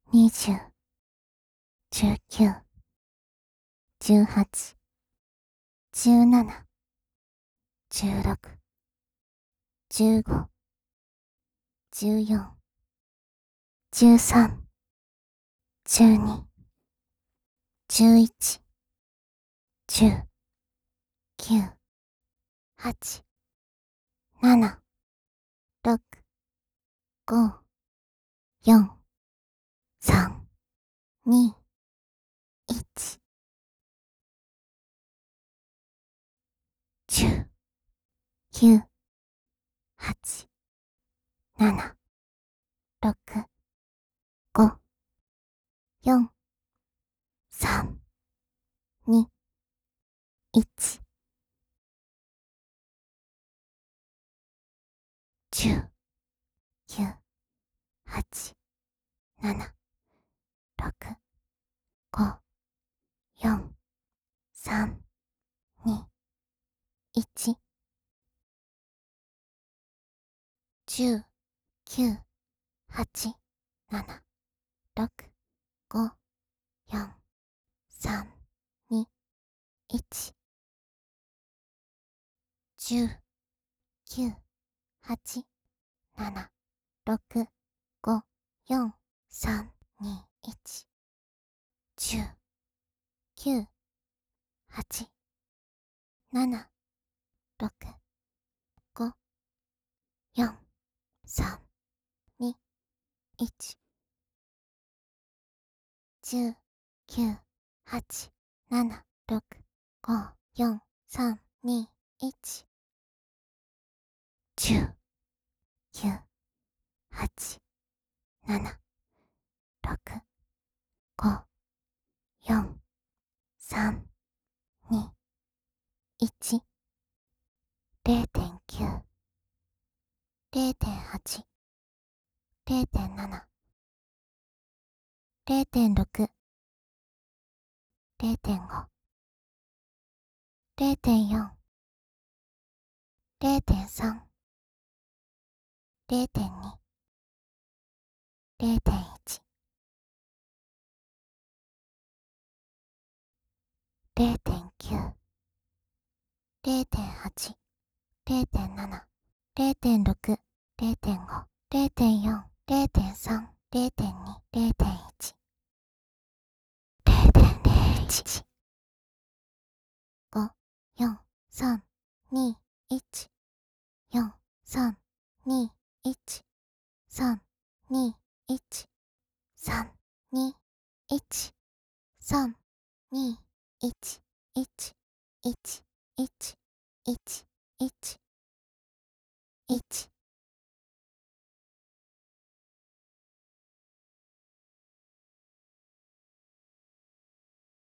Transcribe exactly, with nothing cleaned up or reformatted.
にじゅう、じゅうきゅう、じゅうはち、じゅうなな、じゅうろく、じゅうご、じゅうよん、じゅうさん、じゅうに、じゅういち、じゅう、きゅう、はち、なな、ろく、ご、よん、さん、に、いち、じゅう、きゅう、はち、なな、ろく、ご、よん、さん、に、いち、じゅう、きゅう、はち、なな、ろく、ご、よん、さん、に、いち、じゅう、きゅう、はち、なな、ろく、ご、よん、さん、に、いち、じゅう、きゅう、はち、なな、ろく、ご、よん、さん、に、いち、じゅう、きゅう、はち、なな、ろく、ご、よん、さん、に、いち、じゅう、きゅう、はち、なな、ろく、ご、よん、さん、に、いち、じゅう、きゅう、はち、なな、ろく、ご、よん、さん、に、いち、れいてんきゅう、れいてんはち、れいてんなな、れいてんろく、れいてんご、れいてんよん、れいてんさん、れいてんに、れいてんいち、れいてんきゅう、れいてんはち、れいてんなな、れいてんろく、れいてんご、れいてんよん、れいてんさん、れいてんに、れいてんいち、れいてんれいいち、ご、よん、さん、に、いち、よん、さん、に、いち、さん、に、いち、さん、に、いち、さん、に、いち、いち、いち、いち、いち、いち、いち。